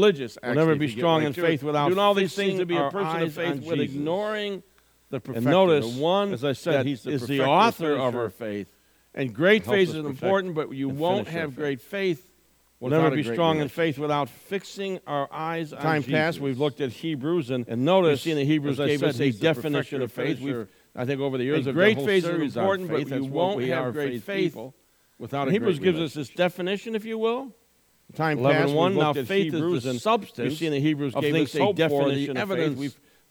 religious. We'll never actually, be if you get strong right in to faith it. without Doing all these things to be fixing a our person of eyes faith on with Jesus. ignoring the perfecter. And notice, the one as I said, that he's the is the perfecter, author of finisher, our faith. And great helps faith us is perfect important, but you and won't finish our have faith. great faith. We'll without never a be great strong in relationship. faith without fixing our eyes on Time Jesus. past, we've looked at Hebrews, and notice, we've seen that Hebrews as I gave said, us a he's the definition of perfecter, faith. We've, finisher, I think over the years, and of great the whole faith is series on important, but faith, you that's what won't we have are, great faith people without a Hebrews great gives us this relationship. definition, if you will. Time 11:1. past, we've Now looked at faith Hebrews is the and substance we've seen that Hebrews of gave things us a hoped for, the definition of faith. evidence We've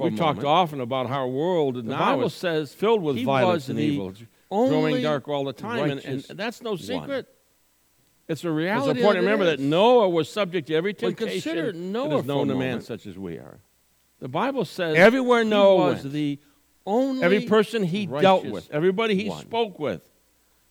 for a We moment. talked often about how our world The now Bible is says filled with he violence was and the evil. It's only growing dark all the time, and righteous that's no one. secret. It's a It's reality. important to remember that Noah was subject to every But temptation consider that Noah is for known a to man moment. such as we are. The Bible says Everywhere Noah he was went, the only every person he dealt righteous with, everybody he one. spoke with,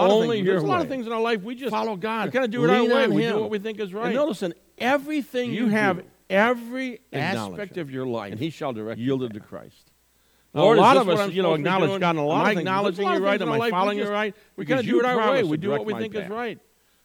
There's a lot of way. things in our life we just Follow God. We kind of do it our Lean way. on We Him. do what we think is right. And notice in everything you have do, every acknowledge aspect Him. of your life and He shall direct you yielded to there. Christ. Lord, Now, a lot is of this what us, I'm supposed to be acknowledge doing? God in a lot Am of I things. acknowledging There's a lot you of right? things in Am our I life following we you just- right? We kind of Because do you it our way. promised We to do what direct we my think is path. right.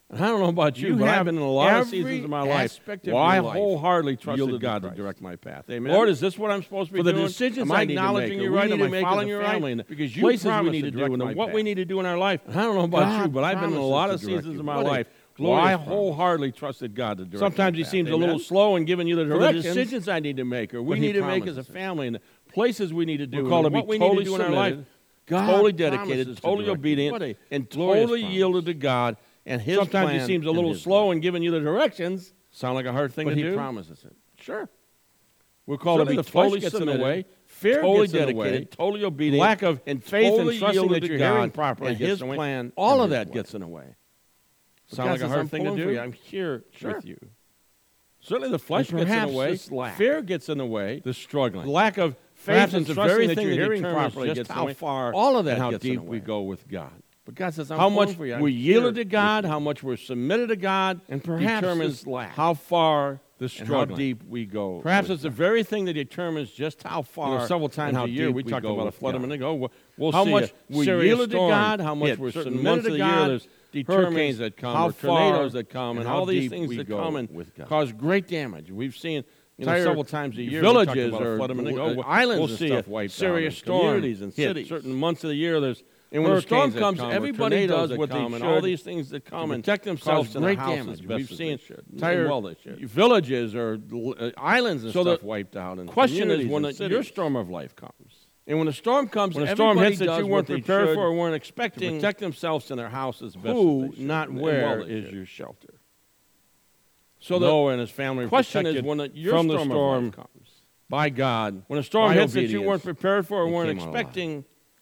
And I don't know about you, but I've been in a lot of seasons of my life where I wholeheartedly trusted God to direct my path. Amen. Lord, is this what I'm supposed to be doing? For the decisions I acknowledging you right? Am I following you right? Because you places we need to do and what we need to do in our life. And I don't know about you, but I've been in a lot of seasons of my life where I wholeheartedly trusted God to direct my path. Sometimes He seems a little slow in giving you the directions. For the decisions I need to make or we need to make as a family and the places we need to do. We're called to be totally do in our life. God totally dedicated, totally obedient, and totally yielded to God and His plan. Sometimes He seems a little slow in giving you the directions. Sound like a hard thing to do? But He promises it. Sure. We're called to be totally submitted, fear totally dedicated, totally obedient, lack of and faith and trusting that you're hearing properly and His plan. All of that gets in the way. Sound like a hard thing to do? I'm here with you. Certainly the flesh gets in the way. Fear gets in the way. The struggling. Lack of faith and trusting that you're hearing properly gets how far, all of that, how deep we go with God. But God says, how much we yielded to God, how much we're submitted to God, and perhaps determines how far the struggle, how deep we go. Perhaps it's the very thing that determines just how far. Several times a year we talked about a flood a minute ago. We'll how see much we yielded to God, how much we're submitted to God. There's hurricanes that come, or tornadoes that come, and all these things that come and cause great damage. We've seen several times a year. Villages or islands and stuff wiped out. Serious storms and cities. Certain months of the year, there's and when a storm comes, everybody does what they should. And all these things that come and protect themselves in great damage. We've seen entire villages or islands and stuff wiped out. And the question is, when your storm of life comes, and when a storm comes, when a storm hits that you weren't prepared for or weren't expecting, to protect themselves in their houses, who, not where, is your shelter? So Noah and his family question is, when your storm comes, by God, when a storm hits that you weren't prepared for or weren't expecting.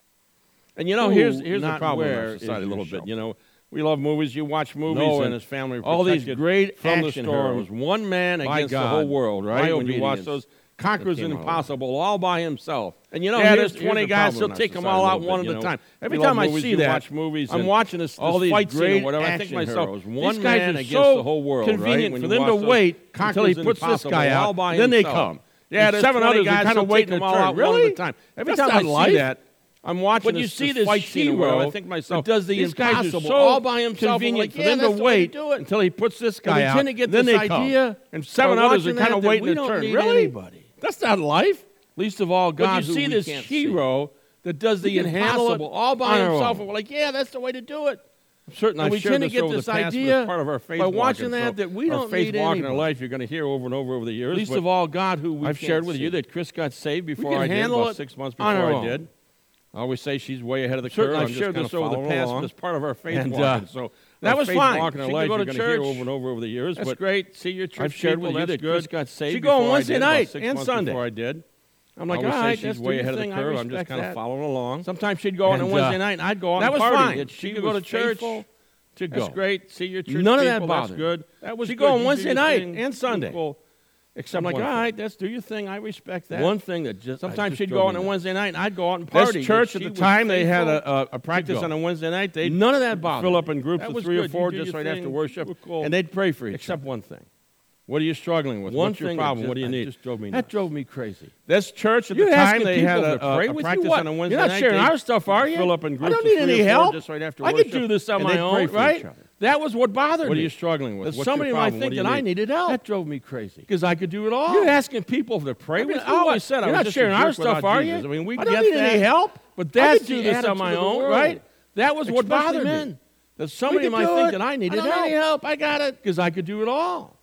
And here's the problem in our society a little bit. We love movies. You watch movies, Noah and his family all these great from the storms. One man against the whole world, right? When you watch those, conquers the impossible all by himself. And there's 20 guys. He'll take them all out one at a time. Every time I see that, I'm watching all these fight scene or whatever. I think to myself, one man against the whole world. Convenient for them to wait until he puts this guy out, then they come. Yeah, there's 7 other guys kind of waiting them all out one at a time. Every time I see that. I'm watching when you see this fight hero, I think myself, does the impossible all by himself. Convenient for them to wait until he puts this guy out. Then they come. And 7 others are kind of waiting their turn. Really? That's not life. Least of all, God. But you see this hero that does the impossible all by himself. And we're like, yeah, that's the way to do it. I'm certain I've shared this over the past, but it's part of our faith by watching that we don't need anybody. In our life, you're going to hear over and over the years. Least of all, God, who we I've shared with you that Chris got saved before I did, about 6 months before I did. I always say she's way ahead of the curve. I've shared this over the past, but it's part of our faith walking. So that was fine. She can go to church over and over the years. That's great. See your church. I've shared with you that Chris got saved. She go on Wednesday night and Sunday. Before I did. I'm like, all right, she's way ahead of the curve. I'm just kind of following along. Sometimes she'd go on Wednesday night, and I'd go on and party. That was fine. She could go to church. To go. That's great. See your church. None of that bothered. That's good. That was. She go on Wednesday night and Sunday. Except I'm like, all right, that's do your thing. I respect that. One thing that just sometimes she'd go out on a Wednesday night, and I'd go out and party. This church at the time they had a practice on a Wednesday night. They none of that bothered. Fill up in groups of 3 or 4 just right after worship, and they'd pray for each. Except one thing. What are you struggling with? What's your problem? What do you need? That drove me crazy. This church at the time they had a practice on a Wednesday night. You're not sharing our stuff, are you? Fill up in groups. I don't need any help. Just right after worship. I could do this on my own, right? That was what bothered me. What are you struggling with? Somebody might think that I needed help. That drove me crazy. Because I could do it all. You're asking people to pray with you. I always said I was just sharing our stuff, are you? I mean, we get that. I don't need any help. But that's the attitude on my own, right? That was what bothered me. That somebody might think that I needed help. I got it. Because I could do it all.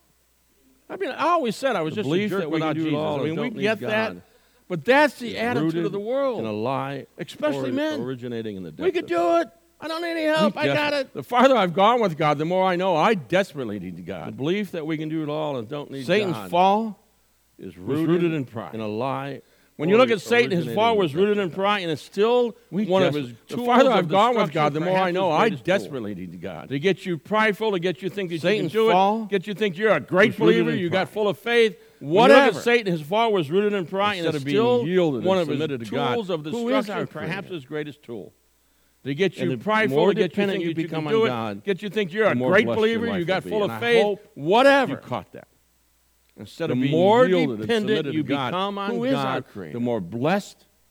I mean, I always said I was just a jerk without Jesus. I mean, we get that. But that's the attitude of the world. In a lie, especially men. Originating in the depths. We could do it. I don't need any help. I got it. The farther I've gone with God, the more I know I desperately need God. The belief that we can do it all and don't need Satan's God. Satan's fall is rooted in pride. In a lie. When you look at Satan, his fall was rooted in pride, and it's still one of his tools. The farther I've gone with God, the more I know I desperately need God. To get you prideful, to get you think that you can do it, get you think you're a great believer, you got full of faith. Whatever. Satan, his fall was rooted in pride, and it's still one of his tools of destruction, perhaps his greatest tool. To get you prideful, to get you think you become do it, get you think you're a great believer, you got full of faith, whatever. You caught that. Instead of being more dependent you become on God, the more blessed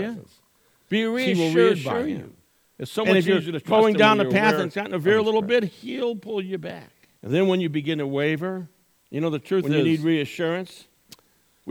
Yeah. presence. Be He will reassured by reassure Him. you. It's so And much if you're easier to trust going Him down when the you're path aware and it's gotten to of veer a His little presence. bit, He'll pull you back. And then when you begin to waver, You know, the truth when is, you need reassurance,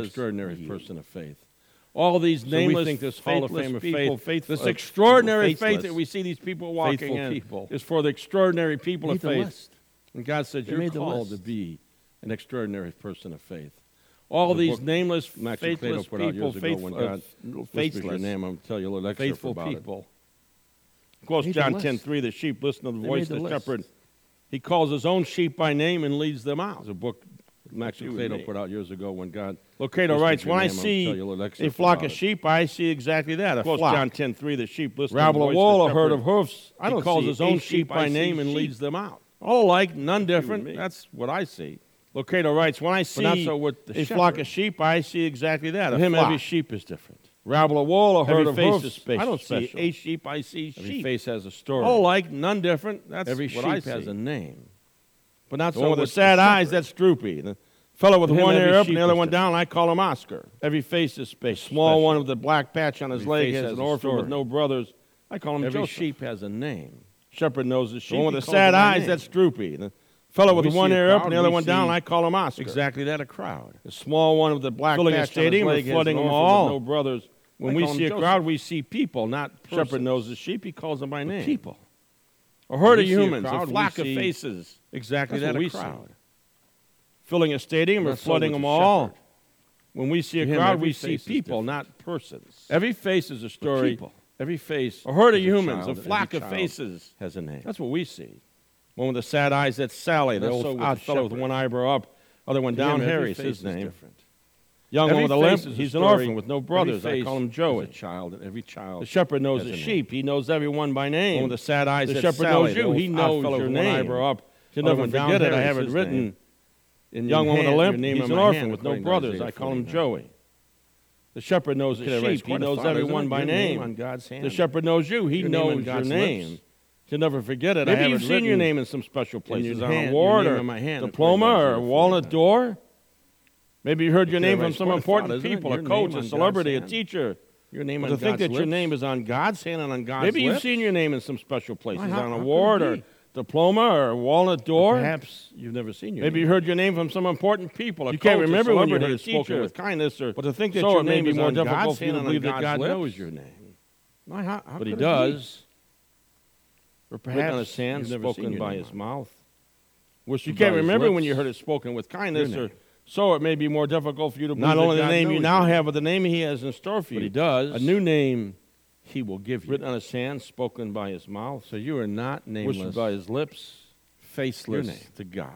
extraordinary he- person of faith. All these So we nameless, think this Hall of faithless Fame of people, faith, this faithful- extraordinary faith faithless, that we see these people walking faithful in people is for the extraordinary people made of the faith. list. And God says They you're made the called to list. be an extraordinary person of faith. All The these book nameless, Max Lucado faithless put out people, years ago when God whispers faithless, your name. I'm tell you a little excerpt faithful about it. people. Quotes Made the John list. 10:3, the sheep listen to the They voice made of the the list. shepherd. He calls his own sheep by name and leads them out. There's a book Max You and me. Lucado put out years ago when God Locato whispers writes, your when I name. I'll see tell you a little a excerpt flock about of it. sheep, I see exactly that, a Quotes flock. John John 10:3, the sheep listen Rabble to a the voice wool, of a the herd shepherd. of hoofs. I He don't calls see his own a sheep by I see name and sheep. leads them out. All alike, none different. me. That's what I see. Locato writes, when I see not so with the a flock shepherd. of sheep, I see exactly that, To a him, flock. every sheep is different. Rabble a wool, a herd Every of face hoofs. is special. I don't see special. a sheep, I see Every sheep. face has a story. All alike, none different. That's Every what sheep I has see. a name. But not The so one with the with the sad eyes, shepherd. that's Droopy. The fellow with To him, one every ear up sheep and the other is one different. down, I call him Oscar. Every face is special. Small one with the black patch on his Every leg face has has an a orphan with story. no brothers. I call him Every Joseph. sheep has a name. Shepherd knows the sheep. one with He the calls sad him by eyes, name. that's Droopy. The fellow When with we one see a ear up crowd, and the other we one down, see I call him Oscar. Exactly that, a crowd. The small one with the black Filling a patch stadium on or his leg flooding has an them orphan all. with no brothers. When I we call him see a Joseph. crowd, we see people, not Shepherd persons. knows the sheep. He calls them by name. People. A herd When of we see a humans, crowd, a we flock of see faces. Exactly That's that, what a we see. crowd. Filling a stadium or Not so flooding with them the all. shepherd. When we see a To him, crowd, every we see face is people, different. not persons. Every face is a story. People. Every face A herd of is humans, child, a and flock every of child faces. has a name. That's what we see. One with the sad eyes, that's Sally, the Not old so with odd the fellow with shepherd. one eyebrow up, other one To him, down, every Harry's face his is name. different. Young Every one with a limp, face is a he's an story. orphan with no Every brothers. I face call him is Joey. a child, and every child The shepherd knows has the a name. sheep. He knows everyone by name. One with the sad eyes, The that's shepherd Sally, knows the you. old He odd knows fellow your with one name. eyebrow up. You'll Other never one down, forget it. I Harry's have it his written. name. In Young your one with a hand, limp, your name he's on an my orphan hand, with no according to brothers. Isaiah I call him 49. Joey. The shepherd knows the Could I sheep. raise He quite a knows thought, isn't everyone it? by Your name. on God's hand. The shepherd knows you. He Your name on knows your God's name. lips. You'll never forget it. Maybe I have you've it seen written your name in some special in places your on hand, a your award name or on my hand, diploma according to or a Isaiah walnut 49. door. Maybe you heard your Could I name from raise some quite a important thought, isn't it? people, a Your coach, name a on celebrity, a God's teacher. Your name But on to think God's that your lips. name is on God's hand and on God's Maybe you've lips. seen your name in some special places, how- on how an could it award or be? diploma or a walnut door. Perhaps you've never seen your Maybe name. you heard your name from some important people. A You coach, can't a remember when you celebrity, heard a it spoken teacher. with kindness, or But to think that so your it may name be is more on difficult God's for you to hand and believe on that God God's knows lips. your name. But could he it be? does. Or Written on his perhaps hand, you've never spoken seen your by name his on. mouth. You Whispered can't by his remember when lips. you heard it spoken with kindness, Your or name. so it may be more difficult for you to believe Not that only the God name you knows now you. have, but the name he has in store for you. But he does. A new name he will give you. Written on his hand, spoken by his mouth, So you are not nameless, whispered by his lips, faceless name. to God.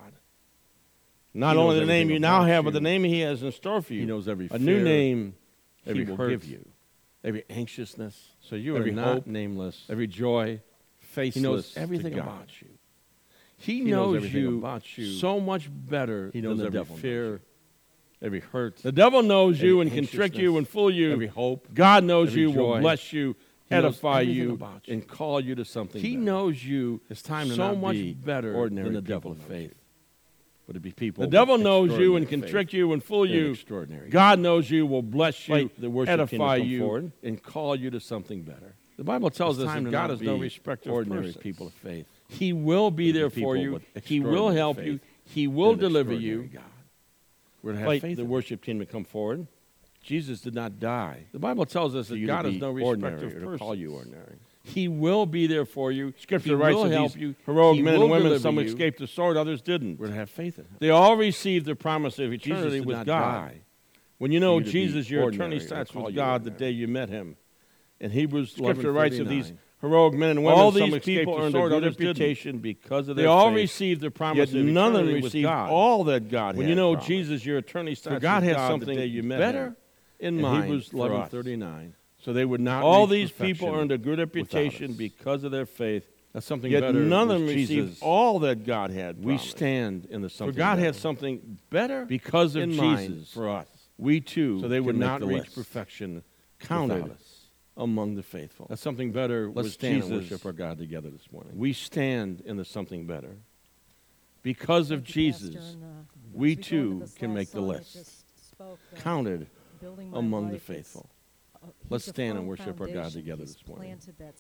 not He only knows the name everything you now about have, but you. the name he has in store for you. He knows every a new fear, name every he will hurt, give you. every anxiousness. So you are every not hope, nameless, every joy, faceless. He knows to everything God. about you. He, He knows knows everything you about you. so much better He than knows the every devil knows fear, you. every hurt, The devil knows you every and can trick you anxiousness, and fool you. every hope. God knows every you, will joy. bless you, He knows edify everything you, about you. and call you to something He better. knows you. It's time to so not much be better ordinary than the people devil of knows faith. you. But to be people. The with devil knows you and extraordinary can faith trick you and fool and you. extraordinary. God knows you, will bless you, Fight the worship team to edify come you, forward. and call you to something better. The Bible tells It's us time that to God not is no be respecter of ordinary persons. people of faith. He He will be there people for you. with He will extraordinary help you. faith He will and deliver extraordinary you. God. We're to have Fight faith the in worship team to come forward. Jesus did not die. The Bible tells us for that you God to is be no ordinary respecter of or to persons. call you ordinary. He will be there for you. Scripture He writes will that help these you. heroic He men and will women, deliver some you. escaped the sword, others didn't. We're to have faith in him. They all received the promise of eternity did with not God. die When you know you to be Jesus, your ordinary eternity or starts call with you God the ordinary. day you met him. And Hebrews Scripture writes of these 11:39. heroic men and women, All some these escaped people the earned a sword, good others didn't. reputation because of They their all faith. received the promise Yet of none of them eternity with received God. all that God When had you know promised. Jesus, your eternity starts For God with had God the something day you met better him. in And mind Hebrews for us. 11:39. So they would not All reach these people perfection earned a good without reputation us. because of their faith. That's something Yet better. none of was them received Jesus. all that God had We promised. stand in the For something God better. had something better because of in mind Jesus for us. We too So they would can make not the reach list perfection counted without us. among the faithful. That's something better Let's was stand Jesus. and worship our God together this morning. We stand in the something better. Because of Thank you, Pastor, Jesus, and, we as go into too this can last make the song that list. just spoke, Counted building my among the life, it's, faithful. he's Let's a stand and firm worship our God foundation. together He's this morning. planted that